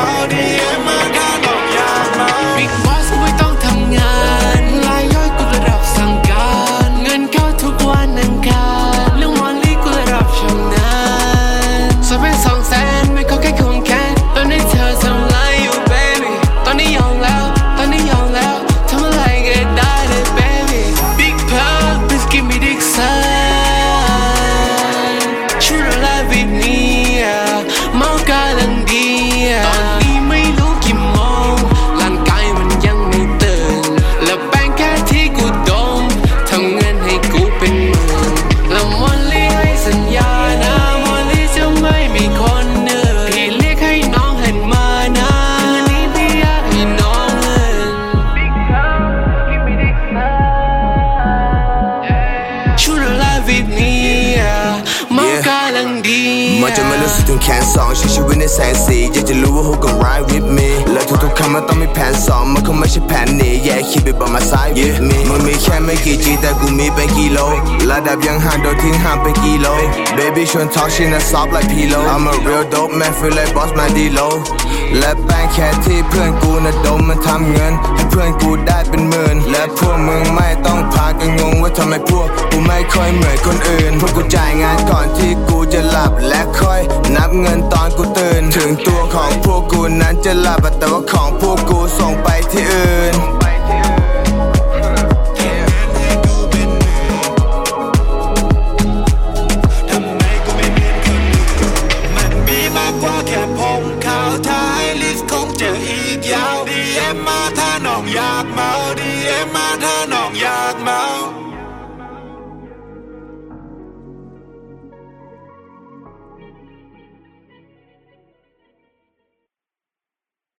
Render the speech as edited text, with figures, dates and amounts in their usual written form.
ดีเอ็มมาถ้าน้องอยากเมา Big Boss กูไม่ต้องทำงานรายย่อยกูระดับสั่งการเงินเข้าทุกวันอังคารเรื่องมอลลี่กูระดับชำนาญสวยเป็น200,000ไม่ขอแค่คงแค่ตอนนี้เธอทำไรอยู่ baby ตอนนี้ยอมแล้วทำอะไรก็ได้เลย baby Big Pearl please give me dick sign Should I love with me เมากำลังดีตอนนี้ไม่รู้กี่โมงร่างกายมันยังไม่ตื่นและแป้งแค่ที่กูดมทำเงินให้กูเป็นหมื่นแล้วมอลลี่ให้สัญญานะมอลลี่จะไม่มีคนอื่นพี่เรียกให้น้องหันมานะคืนนี้พี่อยากให้น้องเงิน Big Pearl give me dick sign Should I love with me เมากำลังดีมันจะไม่รู้สึกถึงแขนสองใช้ชีวิตในแสงสีอยากจะรู้ว่า who gon' ride with me และทุกๆคำมันต้องมีแผนสองมันคงไม่ใช่แผนหนี yeah keep it by my side with me มันมีแค่ไม่กี่ G แต่กูมีเป็นกิโลระดับยังห่างโดนทิ้งห่างไปกิโล baby ชวน talk shit นะ soft like pillow I'm a real dope man feel like boss man D-Lo และแป้งแค่ที่เพื่อนกูนะดมมันทำเงินให้เพื่อนกูได้เป็นหมื่นและพวกมึงไม่ต้องพากันงงว่าทำไมพวกกูไม่ค่อยเหมือนคนอื่นพวกกูจ่ายงานก่อนที่กูจะหลับและค่อยนับเงินตอนกูตื่นถึงตัวของพวกกูนั้นจะหลับแต่ว่าของพวกกูส่งไปที่อื่นทำไมกูไม่เหมือนคนอื่นมันมีมากกว่าแค่ผมขาวท้ายลิสต์คงจะอีกยาวดีเอ็มมาถ้าน้องอยากเมาดีเอ็มมาถ้าน้องอยาก